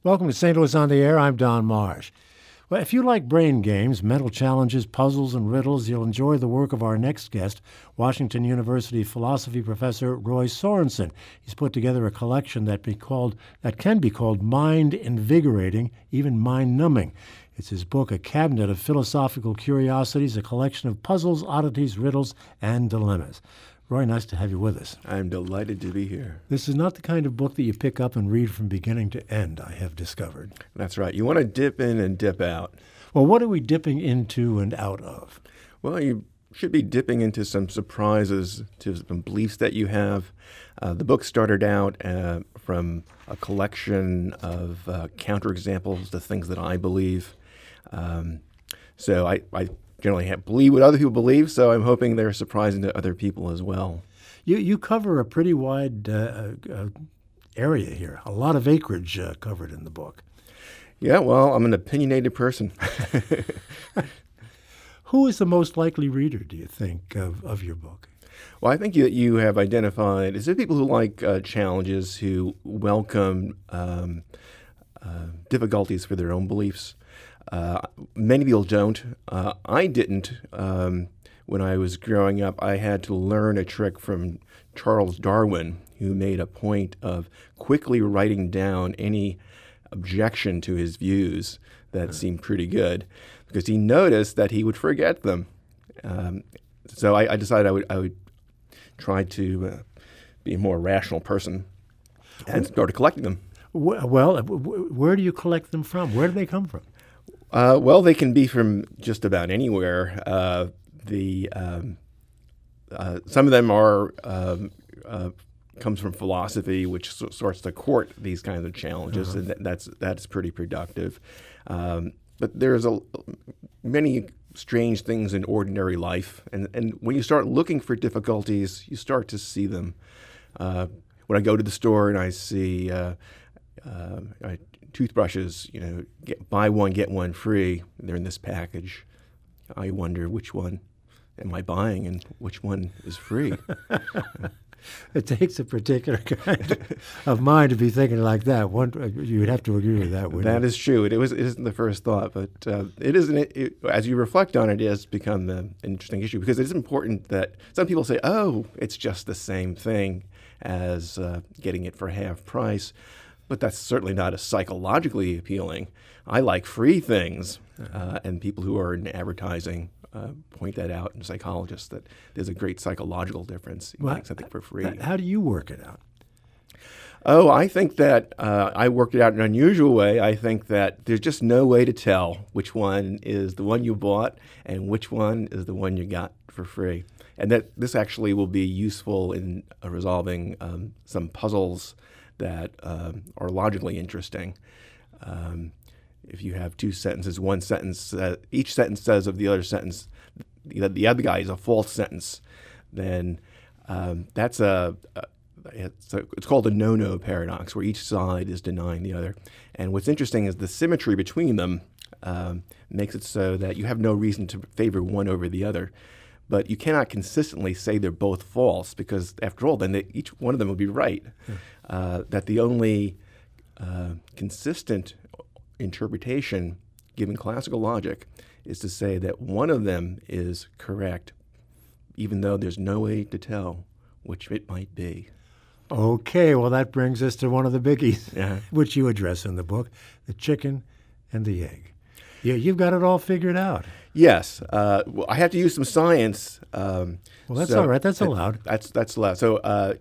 Welcome to St. Louis on the Air. I'm Don Marsh. Well, if you like brain games, mental challenges, puzzles, and riddles, you'll enjoy the work of our next guest, Washington University philosophy professor Roy Sorensen. He's put together a collection that can be called mind-invigorating, even mind-numbing. It's his book, A Cabinet of Philosophical Curiosities, a collection of puzzles, oddities, riddles, and dilemmas. Roy, nice to have you with us. I'm delighted to be here. This is not the kind of book that you pick up and read from beginning to end, I have discovered. That's right. You want to dip in and dip out. Well, what are we dipping into and out of? Well, you should be dipping into some surprises, to some beliefs that you have. The book started out from a collection of counterexamples to things that I believe. So I generally believe what other people believe, so I'm hoping they're surprising to other people as well. You cover a pretty wide area here, a lot of acreage covered in the book. Yeah, well, I'm an opinionated person. Who is the most likely reader, do you think, of your book? Well, I think that you have identified, is there people who like challenges, who welcome difficulties for their own beliefs? Many people don't. I didn't. When I was growing up, I had to learn a trick from Charles Darwin, who made a point of quickly writing down any objection to his views that seemed pretty good, because he noticed that he would forget them. So I decided I would try to be a more rational person and started collecting them. Well, where do you collect them from? Where do they come from? Well, they can be from just about anywhere. Some of them are comes from philosophy, which sorts to court these kinds of challenges, and that's pretty productive. But there's many strange things in ordinary life, and when you start looking for difficulties, you start to see them. When I go to the store and I see toothbrushes, buy one, get one free. They're in this package. I wonder, which one am I buying and which one is free? It takes a particular kind of mind to be thinking like that. You would have to agree with that, wouldn't you? That is true. It isn't the first thought, but it isn't. As you reflect on it, it has become an interesting issue, because it is important that some people say, oh, it's just the same thing as getting it for half price. But that's certainly not as psychologically appealing. I like free things, and people who are in advertising point that out, and psychologists, that there's a great psychological difference in getting something for free. How do you work it out? Oh, I think that I worked it out in an unusual way. I think that there's just no way to tell which one is the one you bought and which one is the one you got for free. And that this actually will be useful in resolving some puzzles that are logically interesting. If you have two sentences, one sentence, each sentence says of the other sentence, the other guy is a false sentence, then it's called a no-no paradox, where each side is denying the other. And what's interesting is the symmetry between them makes it so that you have no reason to favor one over the other. But you cannot consistently say they're both false, because, after all, then each one of them will be right. That the only consistent interpretation, given classical logic, is to say that one of them is correct, even though there's no way to tell which it might be. Okay, well, that brings us to one of the biggies, which you address in the book, the chicken and the egg. Yeah, you've got it all figured out. Yes. Well, I have to use some science. Well, that's all right. That's allowed. That's allowed. So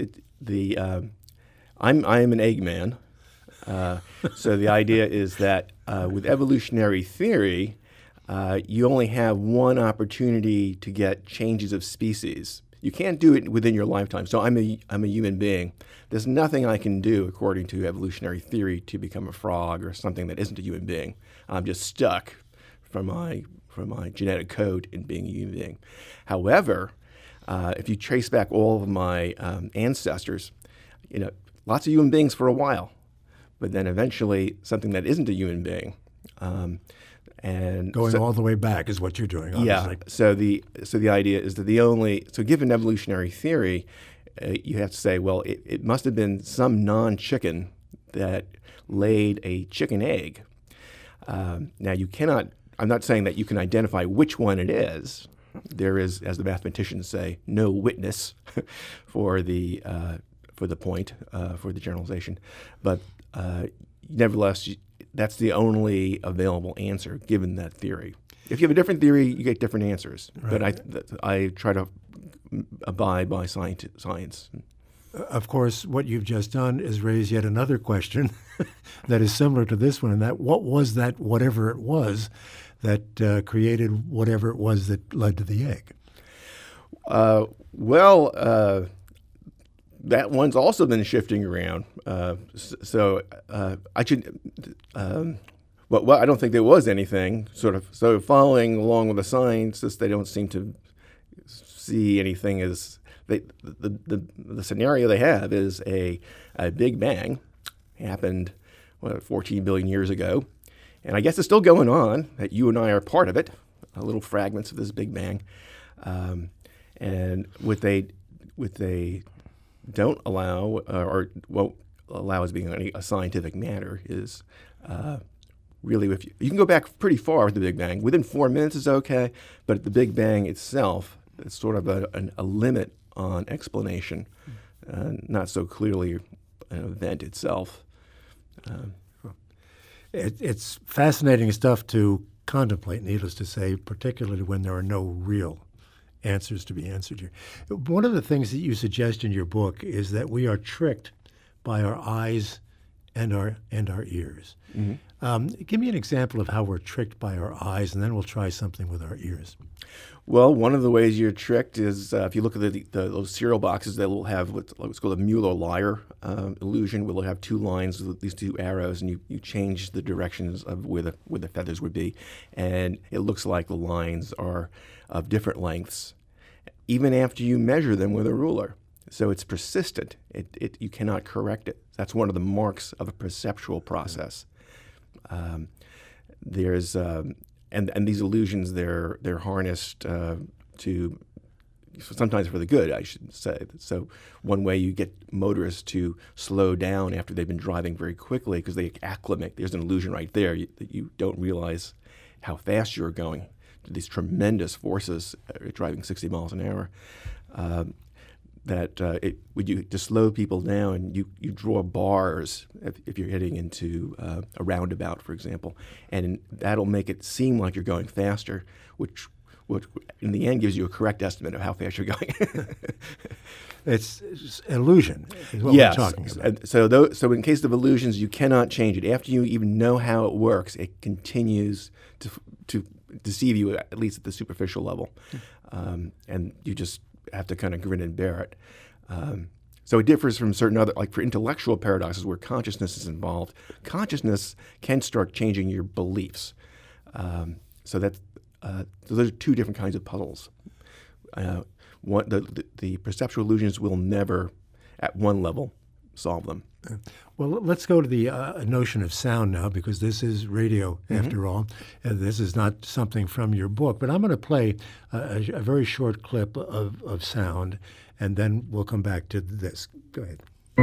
I'm an egg man. So the idea is that with evolutionary theory, you only have one opportunity to get changes of species. You can't do it within your lifetime. So I'm a human being. There's nothing I can do, according to evolutionary theory, to become a frog or something that isn't a human being. I'm just stuck from my genetic code in being a human being. However, if you trace back all of my ancestors, lots of human beings for a while, but then eventually something that isn't a human being. And going all the way back is what you're doing, obviously. Yeah. So the idea is that given evolutionary theory, you have to say, well, it must have been some non-chicken that laid a chicken egg. Now, you cannot, I'm not saying that you can identify which one it is. There is, as the mathematicians say, no witness for the point, for the generalization. But nevertheless, that's the only available answer given that theory. If you have a different theory, you get different answers. Right. But I try to abide by science. Of course, what you've just done is raise yet another question that is similar to this one, and that what was that whatever it was that created whatever it was that led to the egg? That one's also been shifting around. I should. Well, I don't think there was anything sort of. So following along with the scientists, they don't seem to see anything as the scenario they have is a Big Bang happened 14 billion years ago, and I guess it's still going on. That you and I are part of it, little fragments of this Big Bang, and what they don't allow or won't allow as being a scientific matter is really if you can go back pretty far with the Big Bang. Within 4 minutes is okay, but the Big Bang itself is sort of a limit on explanation, not so clearly an event itself. It's fascinating stuff to contemplate, needless to say, particularly when there are no real answers to be answered here. One of the things that you suggest in your book is that we are tricked by our eyes and our ears. Mm-hmm. Give me an example of how we're tricked by our eyes, and then we'll try something with our ears. Well, one of the ways you're tricked is if you look at those cereal boxes, they will have what's called a Mueller-Lyer illusion, where they'll have two lines with these two arrows, and you change the directions of where the feathers would be, and it looks like the lines are of different lengths, even after you measure them with a ruler. So it's persistent. You cannot correct it. That's one of the marks of a perceptual process. There's and these illusions they're harnessed to sometimes for the good, I should say. So one way you get motorists to slow down after they've been driving very quickly because they acclimate. There's an illusion right there that you don't realize how fast you're going. These tremendous forces driving 60 miles an hour. Would you to slow people down, and you draw bars if you're heading into a roundabout, for example, and that'll make it seem like you're going faster, which in the end gives you a correct estimate of how fast you're going. It's illusion is what we're talking about. So in case of illusions, you cannot change it. After you even know how it works, it continues to deceive you, at least at the superficial level, and you just have to kind of grin and bear it. So it differs from certain other, like for intellectual paradoxes where consciousness is involved. Consciousness can start changing your beliefs. So those are two different kinds of puzzles. The perceptual illusions will never, at one level, solve them. Well, let's go to the notion of sound now, because this is radio, after all. This is not something from your book. But I'm going to play a very short clip of sound, and then we'll come back to this. Go ahead.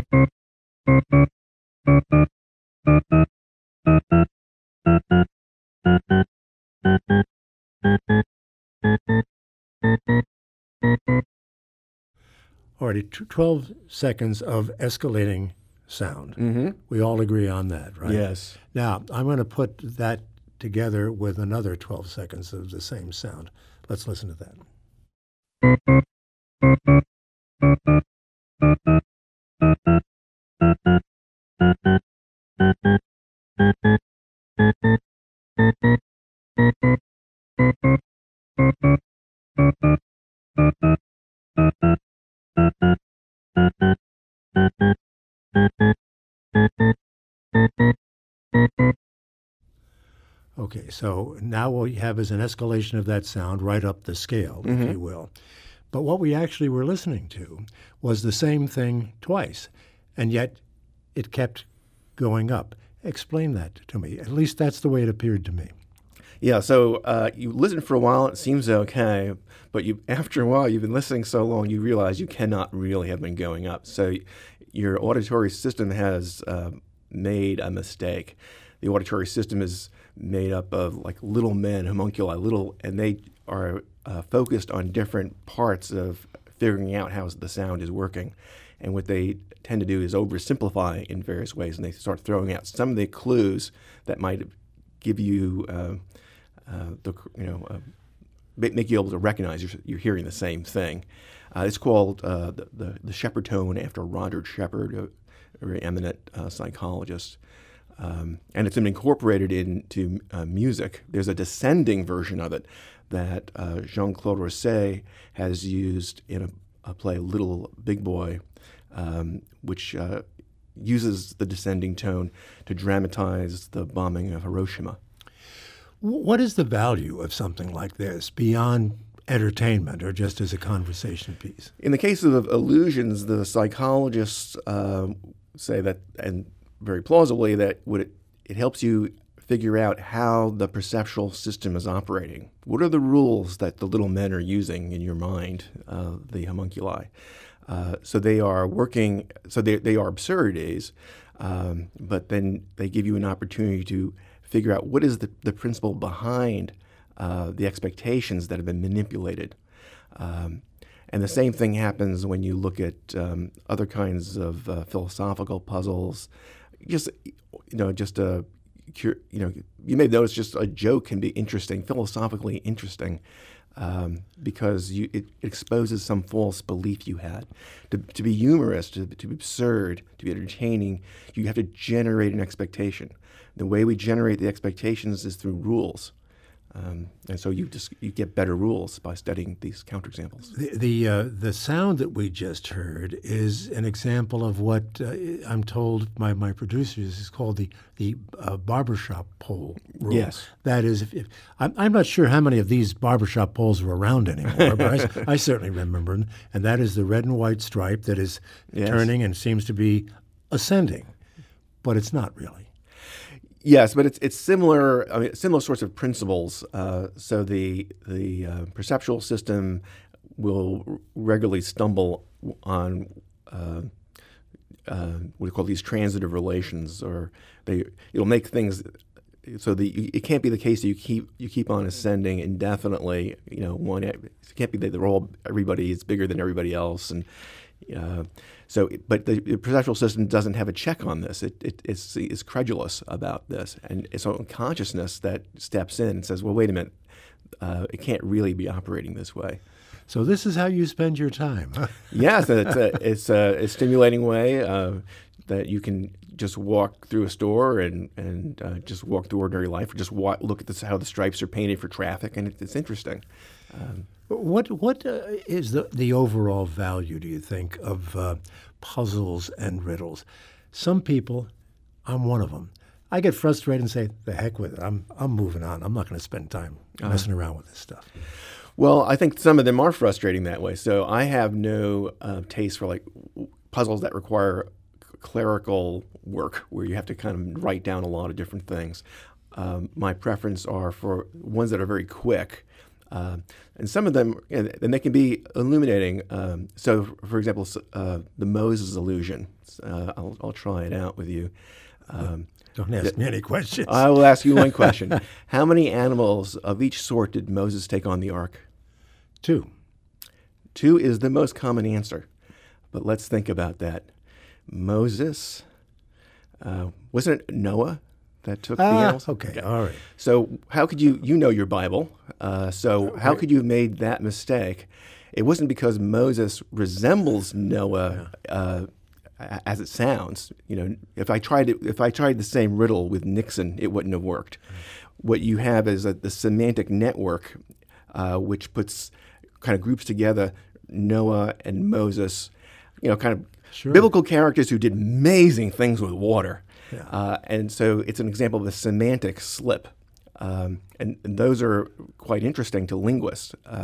Already 12 seconds of escalating sound. Mm-hmm. We all agree on that, right? Yes. Now, I'm going to put that together with another 12 seconds of the same sound. Let's listen to that. Okay, so now what we have is an escalation of that sound right up the scale, if you will. But what we actually were listening to was the same thing twice, and yet it kept going up. Explain that to me. At least that's the way it appeared to me. Yeah, so you listen for a while, it seems okay, but after a while, you've been listening so long, you realize you cannot really have been going up. So your auditory system has made a mistake. The auditory system is made up of like little men, homunculi, and they are focused on different parts of figuring out how the sound is working. And what they tend to do is oversimplify in various ways, and they start throwing out some of the clues that might give you, make you able to recognize you're hearing the same thing. It's called the Shepard tone, after Roger Shepard, a very eminent psychologist. And it's been incorporated into music. There's a descending version of it that Jean-Claude Rousset has used in a play, Little Big Boy, which uses the descending tone to dramatize the bombing of Hiroshima. What is the value of something like this beyond entertainment or just as a conversation piece? In the case of illusions, the psychologists say that, and very plausibly, that it helps you figure out how the perceptual system is operating. What are the rules that the little men are using in your mind, the homunculi? So they are working, so they are absurdities, but then they give you an opportunity to figure out what is the principle behind the expectations that have been manipulated. And the same thing happens when you look at other kinds of philosophical puzzles. You may notice just a joke can be interesting, philosophically interesting, because it exposes some false belief you had. To be humorous, to be absurd, to be entertaining, you have to generate an expectation. The way we generate the expectations is through rules. And so you get better rules by studying these counterexamples. The sound that we just heard is an example of what I'm told by my producers is called the barbershop pole rule. Yes. That is, I'm not sure how many of these barbershop poles are around anymore, but I certainly remember them. And that is the red and white stripe that is turning and seems to be ascending, but it's not really. Yes, but it's similar. I mean, similar sorts of principles. So the perceptual system will regularly stumble on what we call these transitive relations, or it'll make things so that it can't be the case that you keep on ascending indefinitely. It can't be that everybody is bigger than everybody else, and but the perceptual system doesn't have a check on this. It's credulous about this, and it's own consciousness that steps in and says, "Well, wait a minute, it can't really be operating this way." So this is how you spend your time, huh? Yes, it's a stimulating way that you can just walk through a store and just walk through ordinary life, or just look at how the stripes are painted for traffic, and it's interesting. What is the overall value, do you think, of puzzles and riddles? Some people, I'm one of them, I get frustrated and say, "The heck with it! I'm moving on. I'm not going to spend time messing around with this stuff." Well, I think some of them are frustrating that way. So I have no taste for like puzzles that require clerical work, where you have to kind of write down a lot of different things. My preference are for ones that are very quick. And some of them, and they can be illuminating. So, for example, the Moses illusion. I'll try it out with you. Don't ask me any questions. I will ask you one question. How many animals of each sort did Moses take on the ark? 2. 2 is the most common answer. But let's think about that. Moses, wasn't it Noah that took the animals? Okay, all right. So how could you know your Bible, how could you have made that mistake? It wasn't because Moses resembles Noah as it sounds. If I tried the same riddle with Nixon, it wouldn't have worked. What you have is the semantic network, which kind of groups together Noah and Moses, kind of biblical characters who did amazing things with water. Yeah. And so it's an example of a semantic slip. And those are quite interesting to linguists.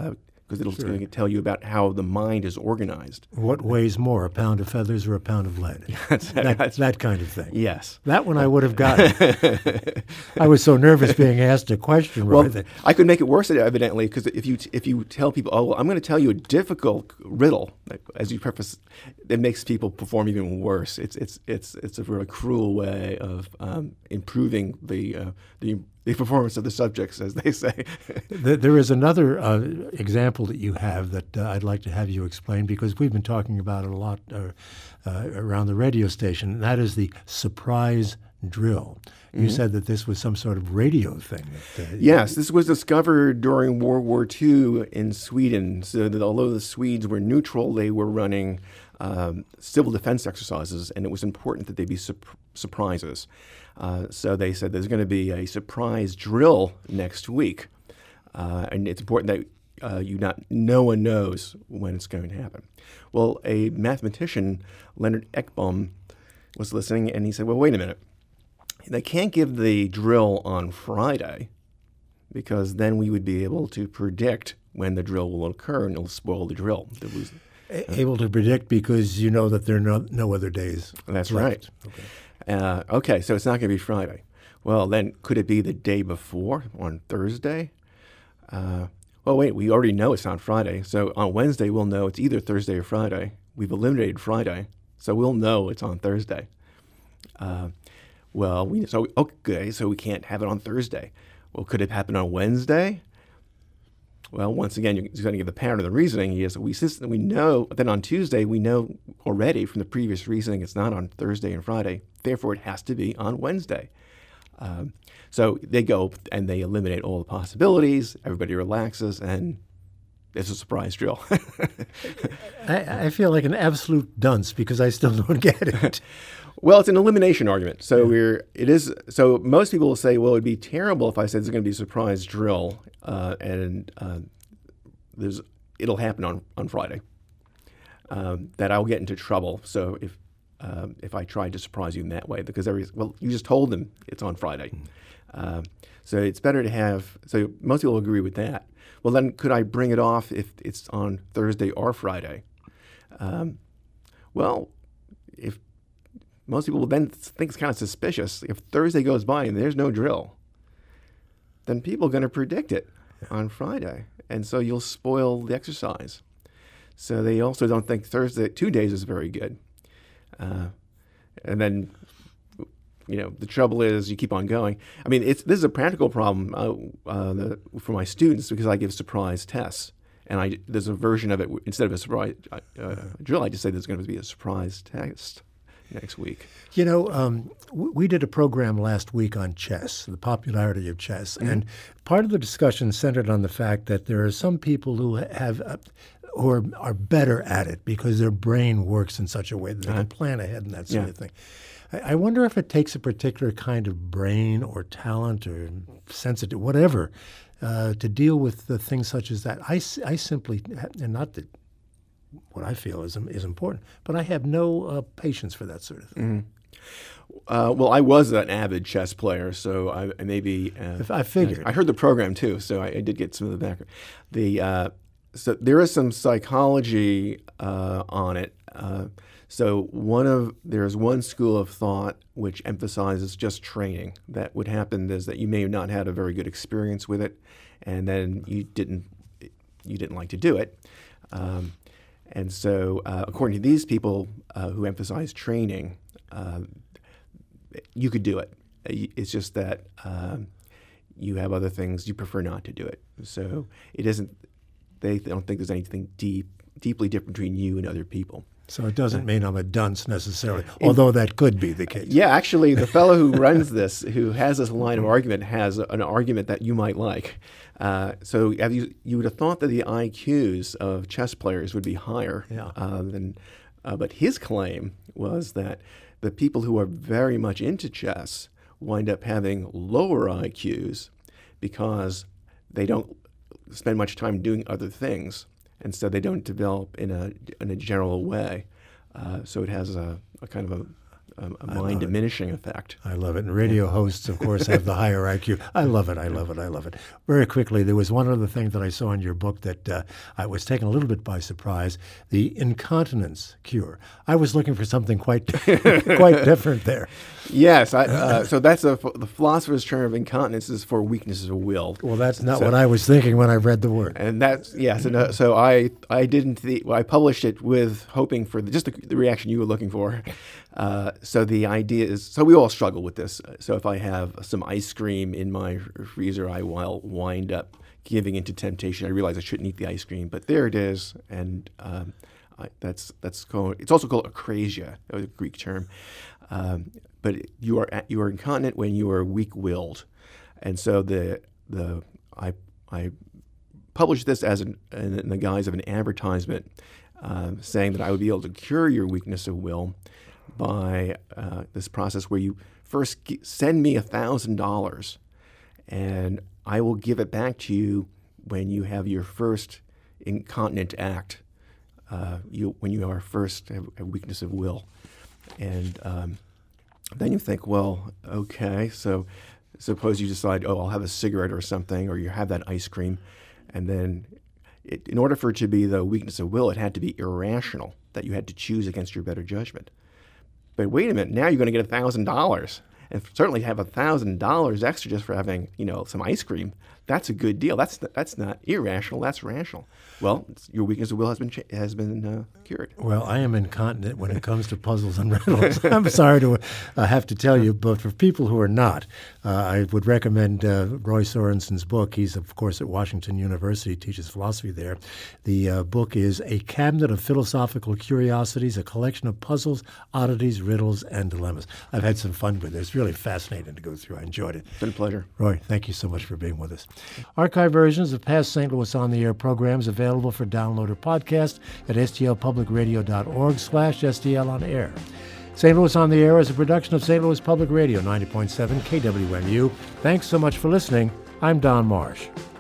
because it'll going to tell you about how the mind is organized. What weighs more, a pound of feathers or a pound of lead? That kind of thing. Yes. That one I would have gotten. I was so nervous being asked a question. Well, I could make it worse, evidently, because if you tell people, oh, well, I'm going to tell you a difficult riddle, as you preface, it makes people perform even worse. It's a really cruel way of improving the performance of the subjects, as they say. There is another example that you have that I'd like to have you explain, because we've been talking about it a lot around the radio station, and that is the surprise drill. You said that this was some sort of radio thing. Yes, this was discovered during World War II in Sweden. So that although the Swedes were neutral, they were running civil defense exercises, and it was important that they be surprises. So they said there's going to be a surprise drill next week, and it's important that no one knows when it's going to happen. Well, a mathematician, Leonard Ekbom, was listening, and he said, well, wait a minute. They can't give the drill on Friday, because then we would be able to predict when the drill will occur, and it'll spoil the drill. Able to predict because you know that there are no other days. That's left. Right. Okay, so it's not going to be Friday. Well, then could it be the day before, on Thursday? Well, wait, we already know it's not Friday. So on Wednesday, we'll know it's either Thursday or Friday. We've eliminated Friday, so we'll know it's on Thursday. So we can't have it on Thursday. Well, could it happen on Wednesday? Well, once again, you're going to give the pattern of the reasoning. Yes, we know. Then on Tuesday, we know already from the previous reasoning it's not on Thursday and Friday. Therefore, it has to be on Wednesday. So they go and they eliminate all the possibilities. Everybody relaxes, and it's a surprise drill. I feel like an absolute dunce because I still don't get it. Well, it's an elimination argument. So So most people will say, well, it'd be terrible if I said there's going to be a surprise drill, and it'll happen on Friday. That I'll get into trouble. So if I tried to surprise you in that way, because you just told them it's on Friday. So it's better to have. So most people agree with that. Well, then could I bring it off if it's on Thursday or Friday? Well, if most people will then think it's kind of suspicious. If Thursday goes by and there's no drill, then people are going to predict it on Friday. And so you'll spoil the exercise. So they also don't think 2 days is very good. And then, the trouble is you keep on going. I mean, this is a practical problem for my students because I give surprise tests. And there's a version of it, instead of a surprise drill, I just say there's going to be a surprise test next week. We did a program last week on chess, the popularity of chess, and part of the discussion centered on the fact that there are some people who are better at it because their brain works in such a way that they can plan ahead and that sort of thing. I wonder if it takes a particular kind of brain or talent or sensitive, whatever, to deal with the things such as that. I simply, and not that what I feel is important, but I have no patience for that sort of thing. Well, I was an avid chess player, so I maybe I figured. I heard the program too, so I did get some of the background. So there is some psychology on it. So there's one school of thought which emphasizes just training. That what happened is that you may have not had a very good experience with it, and then you didn't like to do it. And so, according to these people who emphasize training, you could do it. It's just that you have other things you prefer not to do it. So it isn't. They don't think there's anything deeply different between you and other people. So it doesn't mean I'm a dunce necessarily, although that could be the case. Yeah, actually, the fellow who runs this, who has this line of argument, has an argument that you might like. So you would have thought that the IQs of chess players would be higher than, but his claim was that the people who are very much into chess wind up having lower IQs because they don't spend much time doing other things, and so they don't develop in a general way. So it has a kind of a mind diminishing effect. I love it. And radio hosts, of course, have the higher IQ. I love it. I love it. I love it. Very quickly, there was one other thing that I saw in your book that I was taken a little bit by surprise, the incontinence cure. I was looking for something quite quite different there. Yes. So that's the philosopher's term of incontinence is for weaknesses of will. Well, that's not what I was thinking when I read the word. And that's, yes. And, so I published it with hoping for just the reaction you were looking for. So the idea is, so we all struggle with this. So if I have some ice cream in my freezer, I will wind up giving into temptation. I realize I shouldn't eat the ice cream, but there it is. And it's also called akrasia, a Greek term. But you are incontinent when you are weak-willed. And so I published this as in the guise of an advertisement, saying that I would be able to cure your weakness of will by this process where you first send me $1,000, and I will give it back to you when you have your first incontinent act. When you are first have a weakness of will, and then you think, well, okay, so suppose you decide, I'll have a cigarette or something, or you have that ice cream, and then in order for it to be the weakness of will, it had to be irrational, that you had to choose against your better judgment. But wait a minute, now you're going to get $1,000, and certainly have $1,000 extra just for having, some ice cream. That's a good deal. That's not irrational. That's rational. Well, your weakness of will has been cured. Well, I am incontinent when it comes to puzzles and riddles. I'm sorry to have to tell you, but for people who are not, I would recommend Roy Sorensen's book. He's, of course, at Washington University, teaches philosophy there. The book is A Cabinet of Philosophical Curiosities, a collection of puzzles, oddities, riddles, and dilemmas. I've had some fun with it. It's really fascinating to go through. I enjoyed it. It's been a pleasure. Roy, thank you so much for being with us. Archive versions of past St. Louis On the Air programs available for download or podcast at stlpublicradio.org/STL on air. St. Louis On the Air is a production of St. Louis Public Radio, 90.7 KWMU. Thanks so much for listening. I'm Don Marsh.